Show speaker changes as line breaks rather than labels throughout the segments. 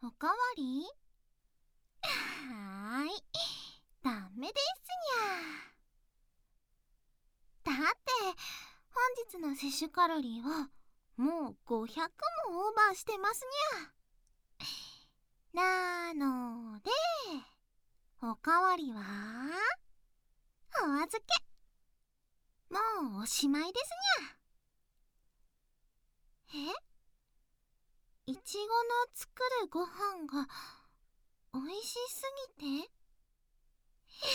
おかわり？はーい、ダメですにゃ。だって本日の摂取カロリーはもう500もオーバーしてますにゃ。なのでおかわりはお預け。もうおしまいですにゃ。いちごの作るご飯がおいしすぎてに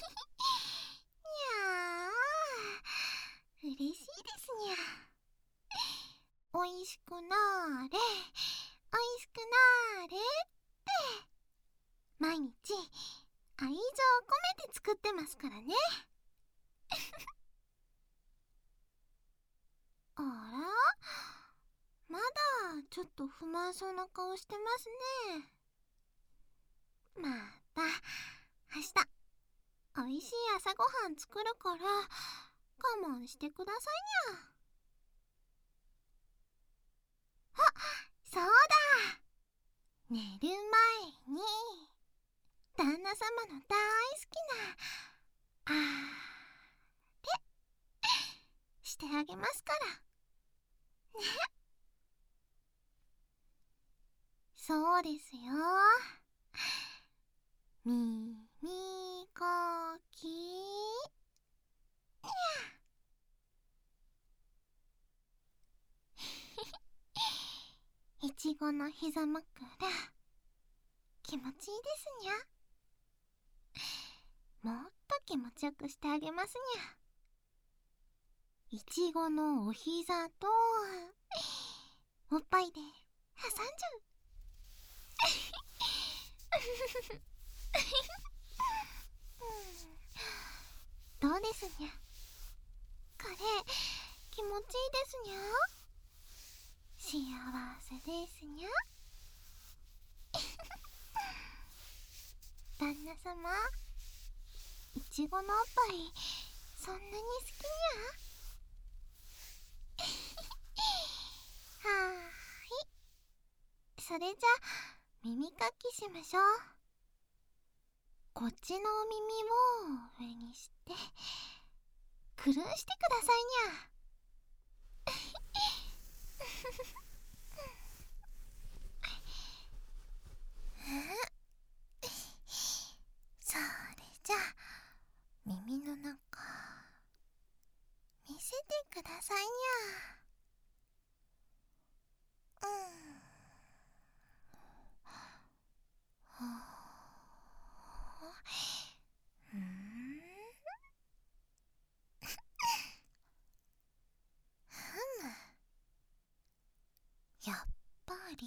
ゃー、嬉しいですにゃ。おいしくなーれ、おいしくなーれって毎日愛情を込めて作ってますからね。あら、まだちょっと不満そうな顔してますね。また明日おいしい朝ごはん作るから我慢してくださいにゃ。あ、そうだ、寝る前に旦那様の大好きなれしてあげますからね。そうですよ、耳かきにゃ。いちごの膝枕気持ちいいですにゃ。もっと気持ちよくしてあげますにゃ。いちごのお膝とおっぱいで挟んじゃう。どうですにゃ。これ気持ちいいですにゃ。幸せですにゃ。旦那様、いちごのおっぱいそんなに好きにゃ。はーい、それじゃ耳かきしましょう。こっちのお耳を上にしてくるんしてくださいにゃ。それじゃ耳の中見せてくださいにゃ。やっぱり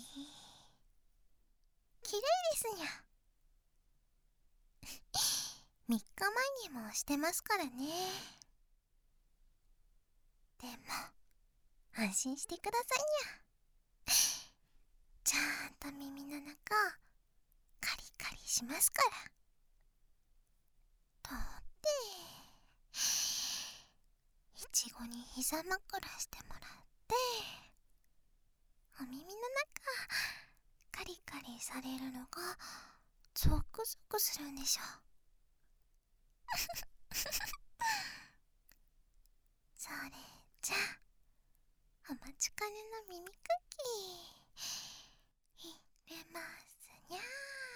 綺麗ですにゃ。3日前にもしてますからね。でも安心してくださいにゃ。ちゃんと耳の中カリカリしますから。だっていちごに膝枕してもらってお耳の中カリカリされるのがゾクゾクするんでしょ。それじゃお待ちかねの耳かき入れますにゃ。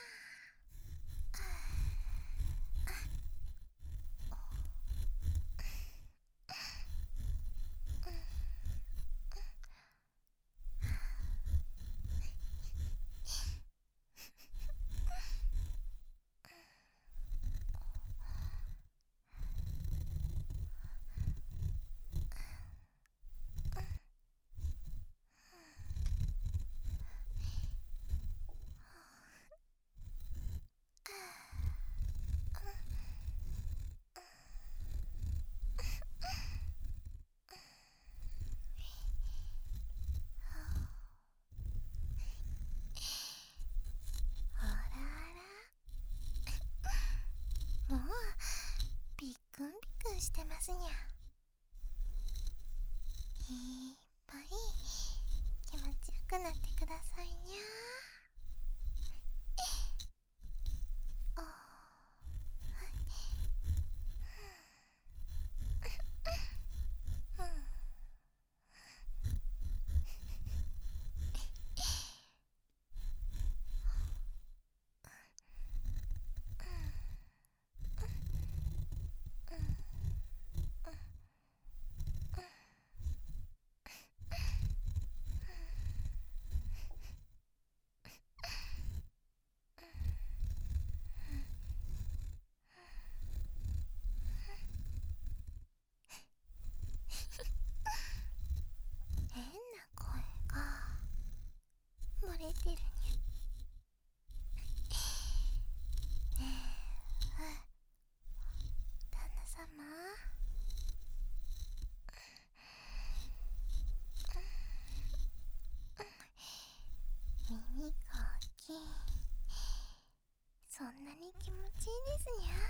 もうビクンビクンしてますにゃ。いっぱい気持ちよくなってくださいにゃ。 てるにゃ。ねえ、旦那様。耳が大きい。そんなに気持ちいいですにゃ。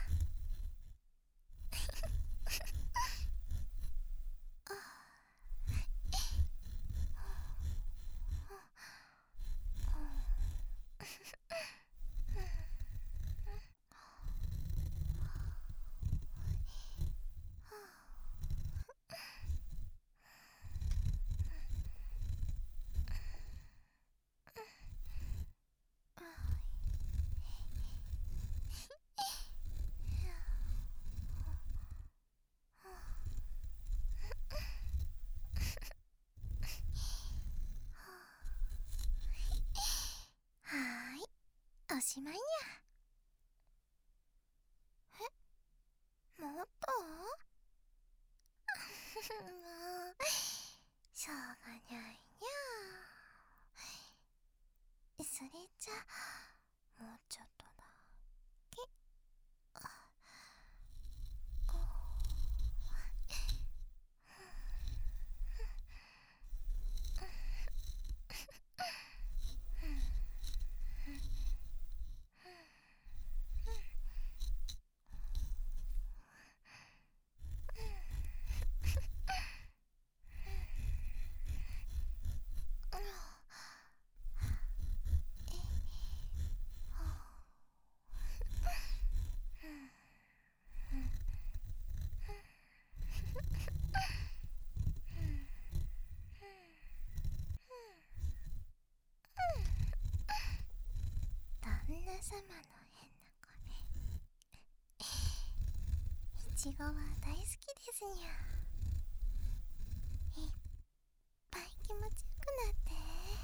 はーい、おしまいにゃ。もっともう、しょうがにゃいにゃ。それじゃ、もうちょっとだけ。旦那様の変な声。いちごは大好きですにゃ。いっぱい気持ちよくなって。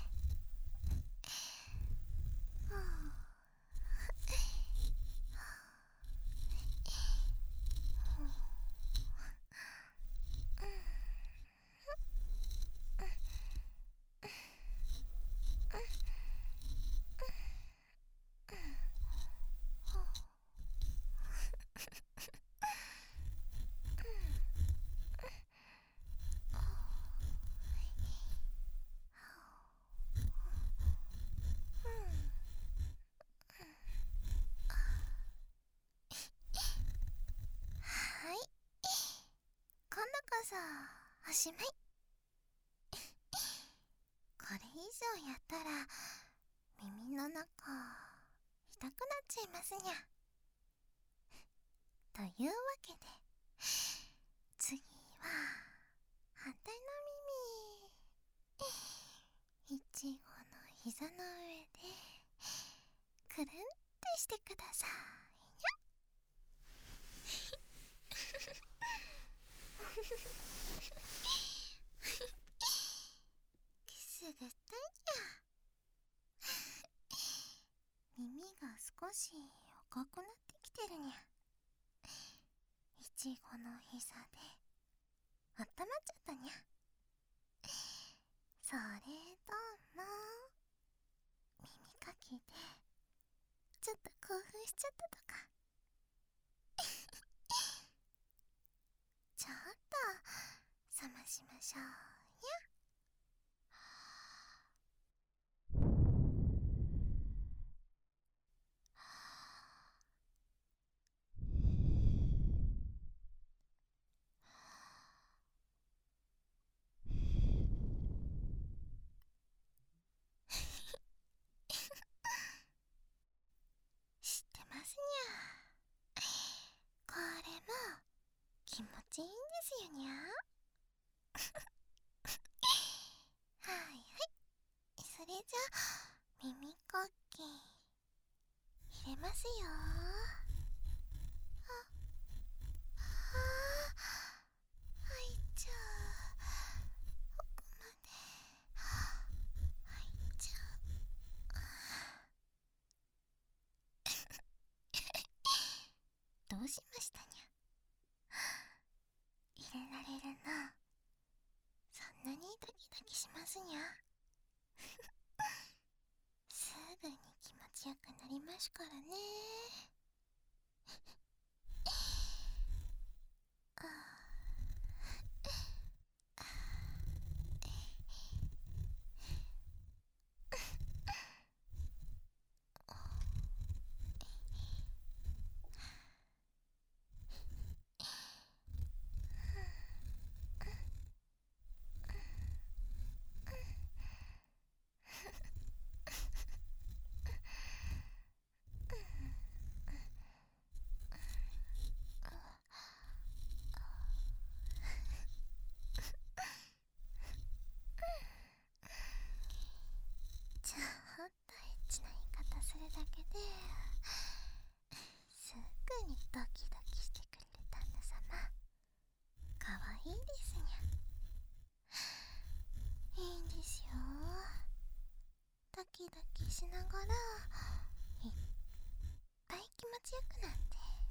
はい、今度こそおしまい。これ以上やったら耳の中痛くなっちゃいますにゃ。というわけで、次は反対の耳、いちごの膝の上でくるんってしてくださいにゃ。くすぐったいにゃ。耳が少し赤くなってきてるにゃ。いちごの膝であったまっちゃったにゃ。それとも耳かきでちょっと興奮しちゃったとか。ちょっと冷ましましょうにゃ。知ってますにゃ。これも気持ちいいんですよにゃ。はいはい、それじゃ耳かき入れますよ。入っちゃう。奥まで入っちゃう。どうしましたにゃ。入れられるな。そんなにドキドキしますにゃ。 ますからね。ちょっとエッチな言い方するだけですぐにドキドキしてくれる旦那様、かわいいですにゃ。いいんですよ、ドキドキしながらいっぱい気持ちよくなって。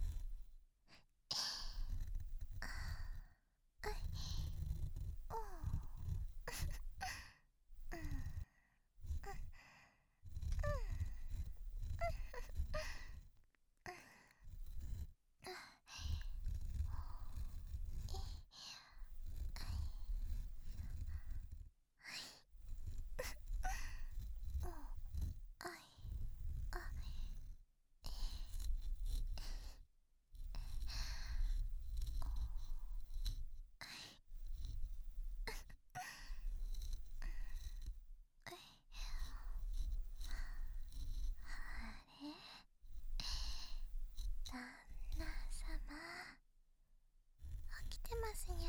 旦那様、起きてますにゃ。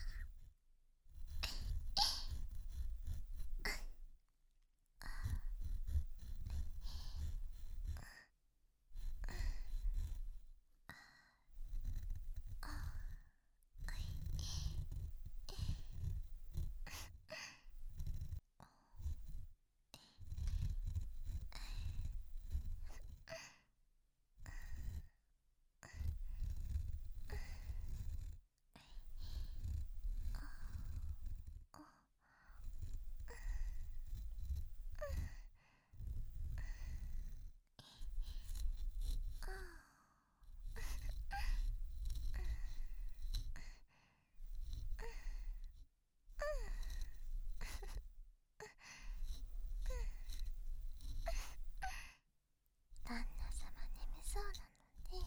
旦那様眠そうなので、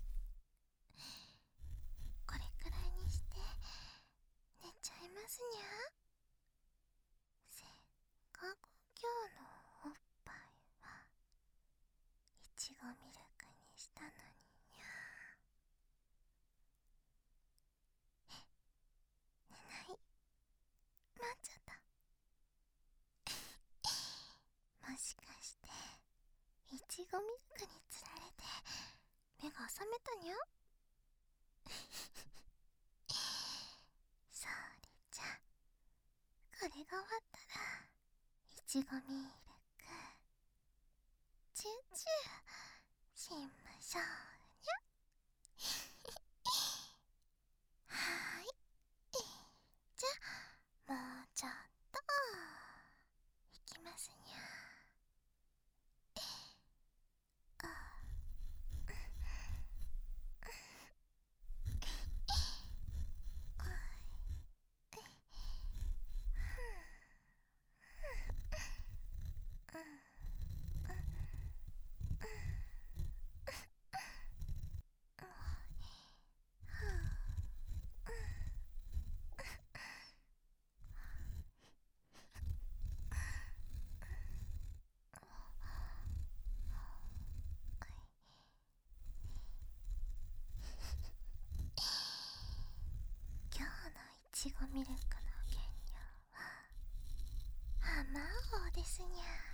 これくらいにして寝ちゃいますにゃ。せっかく今日のおっぱいはいちごミルクにしたのににゃ。寝ない、待っちゃった。もしかしていちごミルクにつられて目が覚めたにゃ。そうりちゃん、これが終わったらいちごミルクチューチューしましょうにゃ。はーい、じゃあもうちょっといきますにゃ。今日のいちごミルクの原料はあまおうですに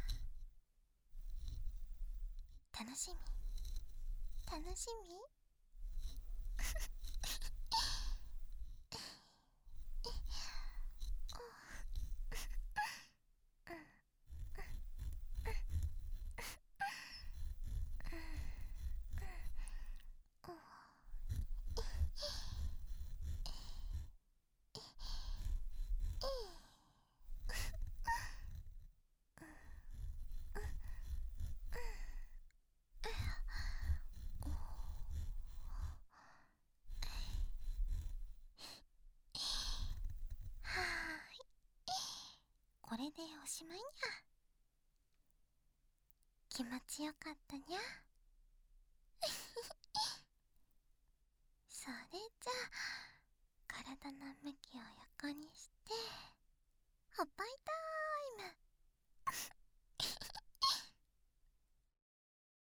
ゃ。楽しみ楽しみ。 しまいにゃ。気持ちよかったにゃ。